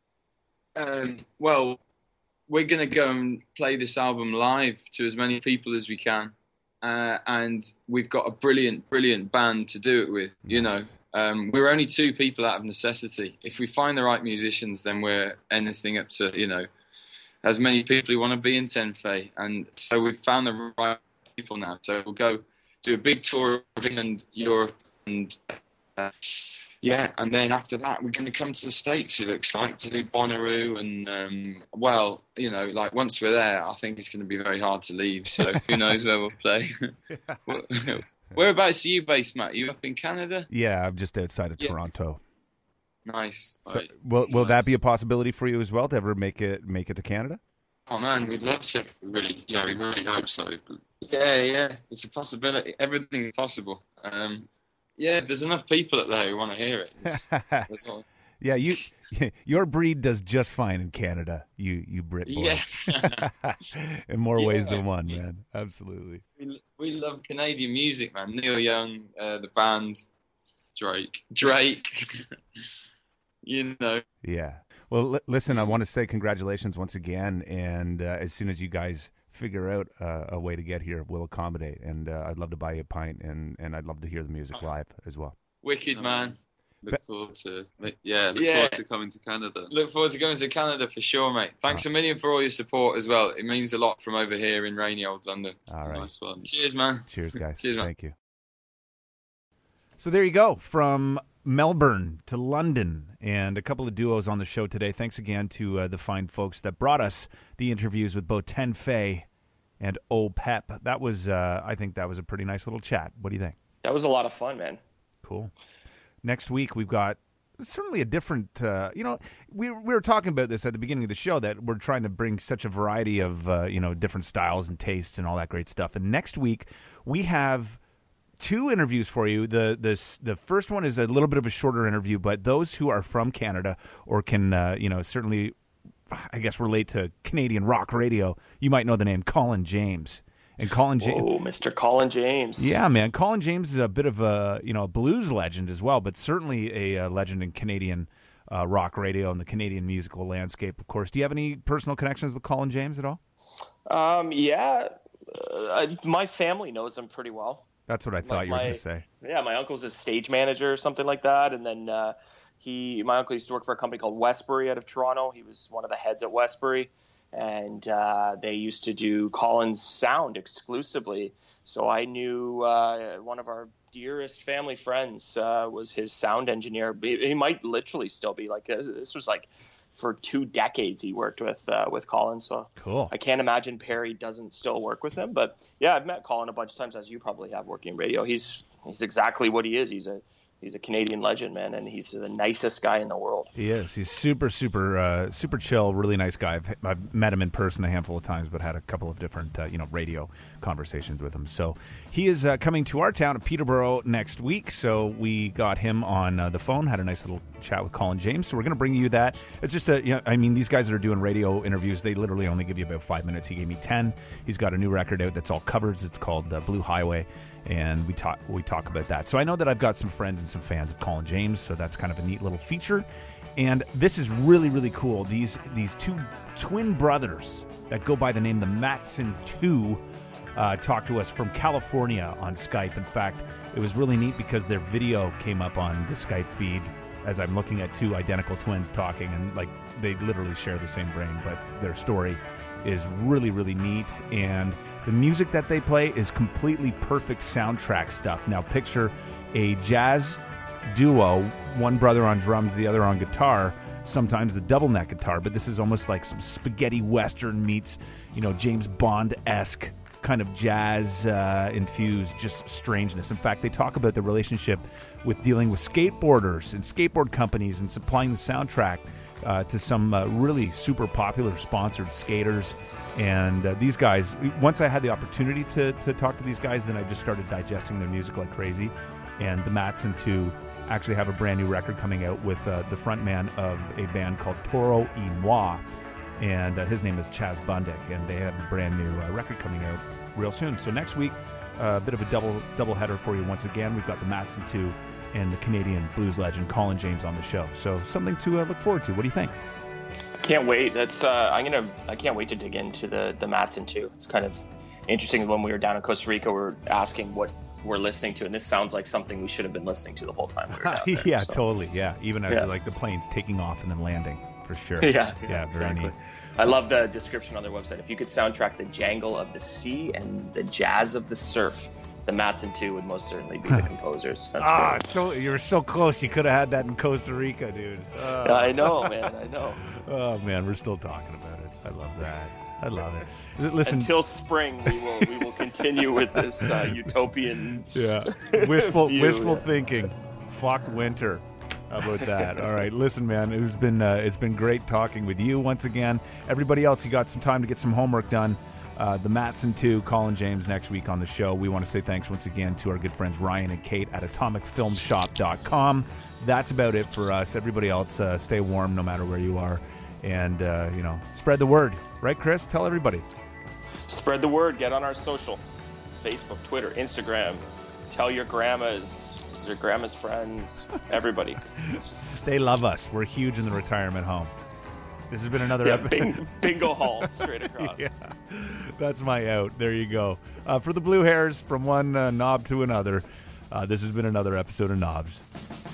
Well, we're going to go and play this album live to as many people as we can. And we've got a brilliant, brilliant band to do it with, you know. We're only two people out of necessity. If we find the right musicians, then we're anything up to, you know, as many people who want to be in Ten Fey. And so we've found the right people now. So we'll go do a big tour of England, Europe, and yeah, and then after that, we're going to come to the States, it looks like, to do Bonnaroo. And, well, you know, like once we're there, I think it's going to be very hard to leave. So who knows where we'll play. Whereabouts are you based, Matt? Are you up in Canada? Yeah, I'm just outside of Toronto. Nice. So, right. Will that be a possibility for you as well, to ever make it to Canada? Oh, man, we'd love to. We really hope so. Yeah, it's a possibility. Everything's possible. Yeah, there's enough people up there who want to hear it. That's all. Yeah, your breed does just fine in Canada, you Brit boy. Yeah. In more ways than one, man. Absolutely. We love Canadian music, man. Neil Young, the band, Drake. You know. Yeah. Well, listen, I want to say congratulations once again, and as soon as you guys figure out a way to get here, we'll accommodate, and I'd love to buy you a pint, and I'd love to hear the music live as well. Wicked, man. Look forward to coming to Canada. Look forward to going to Canada for sure, mate. Thanks a million for all your support as well. It means a lot from over here in rainy old London. All right. Nice one. Cheers, man. Cheers, guys. Cheers, man. Thank you. So there you go, from Melbourne to London, and a couple of duos on the show today. Thanks again to the fine folks that brought us the interviews with both Ten Fey and OPEP. That was, I think that was a pretty nice little chat. What do you think? That was a lot of fun, man. Cool. Next week, we've got certainly a different, we were talking about this at the beginning of the show, that we're trying to bring such a variety of, different styles and tastes and all that great stuff. And next week, we have two interviews for you. The first one is a little bit of a shorter interview, but those who are from Canada or can, certainly, I guess, relate to Canadian rock radio, you might know the name Colin James. And Colin James. Oh, Mr. Colin James. Yeah, man. Colin James is a bit of a blues legend as well, but certainly a legend in Canadian rock radio and the Canadian musical landscape, of course. Do you have any personal connections with Colin James at all? Yeah. My family knows him pretty well. That's what I thought you were going to say. Yeah, my uncle's a stage manager or something like that. And then my uncle used to work for a company called Westbury out of Toronto. He was one of the heads at Westbury. And they used to do Colin's sound exclusively. So I knew one of our dearest family friends was his sound engineer. He might literally still be this was for 2 decades he worked with Colin. So cool. I can't imagine Perry doesn't still work with him. But yeah, I've met Colin a bunch of times, as you probably have, working in radio. He's exactly what he is. He's a Canadian legend, man, and he's the nicest guy in the world. He is. He's super, super, super chill, really nice guy. I've met him in person a handful of times, but had a couple of different, radio conversations with him. So he is coming to our town of Peterborough next week. So we got him on the phone, had a nice little chat with Colin James. So we're going to bring you that. It's just these guys that are doing radio interviews, they literally only give you about 5 minutes. He gave me 10. He's got a new record out that's all covers. It's called Blue Highway, and we talk about that. So I know that I've got some friends and some fans of Colin James, so that's kind of a neat little feature. And this is really, really cool. These two twin brothers that go by the name the Matson 2 talked to us from California on Skype. In fact, it was really neat because their video came up on the Skype feed as I'm looking at two identical twins talking, and like they literally share the same brain, but their story is really, really neat. And the music that they play is completely perfect soundtrack stuff. Now picture a jazz duo, one brother on drums, the other on guitar, sometimes the double neck guitar, but this is almost like some spaghetti western meets, James Bond-esque kind of jazz infused just strangeness. In fact, they talk about the relationship with dealing with skateboarders and skateboard companies and supplying the soundtrack to some really super popular sponsored skaters. And these guys, once I had the opportunity to talk to these guys, then I just started digesting their music like crazy. And the Matson 2 actually have a brand new record coming out with the frontman of a band called Toro y Moi, and his name is Chaz Bundick, and they have a brand new record coming out real soon. So next week, a bit of a double header for you once again. We've got the Matson 2 and the Canadian blues legend Colin James on the show. So something to look forward to. What do you think? I can't wait. That's I can't wait to dig into the Matson 2. It's kind of interesting. When we were down in Costa Rica, we were asking what we're listening to, and this sounds like something we should have been listening to the whole time we were down there. Yeah, so. Totally. Yeah, even as like the plane's taking off and then landing, for sure. Yeah, very exactly. neat. I love the description on their website. If you could soundtrack the jangle of the sea and the jazz of the surf, the Matson 2 would most certainly be the composers. That's great. So you were so close. You could have had that in Costa Rica, dude. I know, man. I know. Oh man, we're still talking about it. I love that. I love it. Listen, until spring, we will continue with this utopian. Yeah, wishful thinking. Fuck winter. How about that? All right, listen, man. It's been great talking with you once again. Everybody else, you got some time to get some homework done. The Matson 2, Colin James next week on the show. We want to say thanks once again to our good friends Ryan and Kate at AtomicFilmShop.com. That's about it for us. Everybody else, stay warm no matter where you are, and spread the word. Right, Chris? Tell everybody. Spread the word. Get on our social: Facebook, Twitter, Instagram. Tell your grandmas, your grandma's friends, everybody. They love us. We're huge in the retirement home. This has been another episode. Bingo hall straight across. Yeah, that's my out. There you go. For the Blue Hairs, from one knob to another, this has been another episode of Knobs.